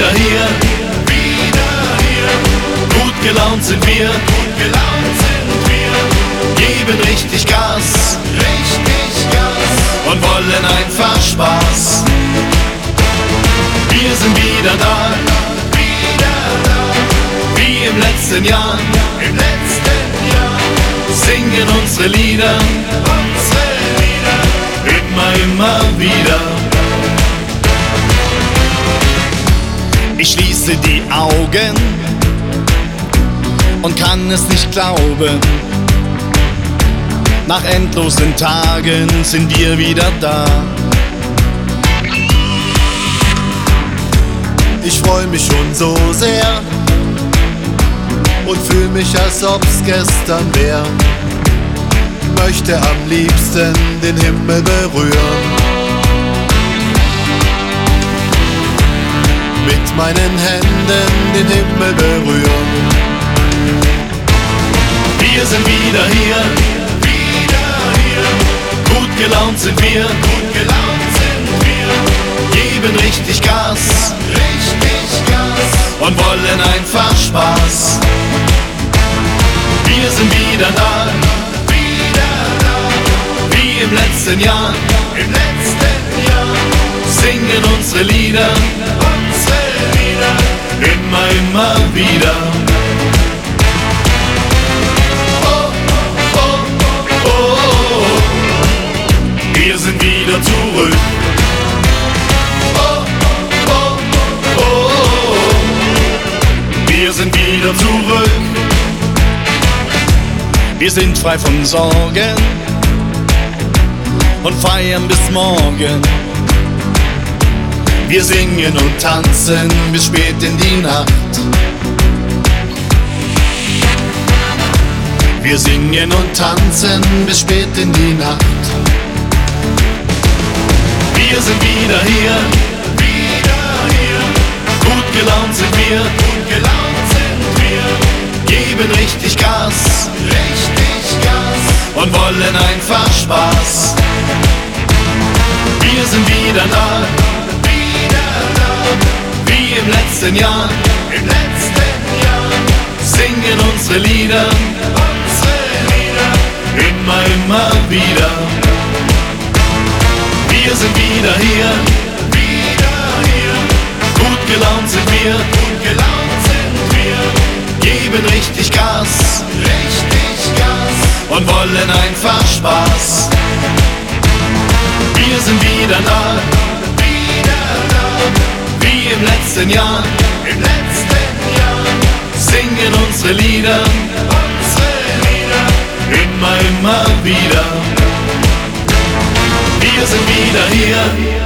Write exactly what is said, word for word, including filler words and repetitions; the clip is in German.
wieder hier, wieder hier. Gut gelaunt sind wir, gut gelaunt sind wir. Geben richtig Gas, richtig Gas. Und wollen einfach Spaß. Wir sind wieder da, wieder da. Wie im letzten Jahr, im letzten Jahr. Singen unsere Lieder, unsere Lieder. Immer, immer wieder. Ich schließe die Augen und kann es nicht glauben. Nach endlosen Tagen sind wir wieder da. Ich freu mich schon so sehr und fühl mich, als ob's gestern wär. Möchte am liebsten den Himmel berühren. Mit meinen Händen den Himmel berühren. Wir sind wieder hier, wieder hier. Gut gelaunt sind wir, gut gelaunt sind wir. Geben richtig Gas, richtig Gas. Und wollen einfach Spaß. Wir sind wieder da, wieder da. Wie im letzten Jahr, im letzten Jahr. Singen unsere Lieder, unsere Lieder. Immer, immer wieder. Oh, oh, oh, oh. Wir sind wieder zurück. Oh, oh, oh, oh. Wir sind wieder zurück. Wir sind frei von Sorgen und feiern bis morgen. Wir singen und tanzen bis spät in die Nacht. Wir singen und tanzen bis spät in die Nacht. Wir sind wieder hier, wieder hier. Gut gelaunt sind wir, gut gelaunt sind wir. Geben richtig Gas, richtig Gas. Und wollen einfach Spaß. Wir sind wieder da, wieder da. Wie im letzten Jahr, im letzten Jahr. Singen unsere Lieder, unsere Lieder. Immer, immer wieder. Wir sind wieder hier, wieder hier. Gut gelaunt sind wir, gut gelaunt sind wir. Geben richtig Gas, richtig Gas. Und wollen einfach Spaß. Wir sind wieder da, wieder da. Wie im letzten Jahr, im letzten Jahr. Singen unsere Lieder, unsere Lieder. Immer, immer wieder. Wir sind wieder hier.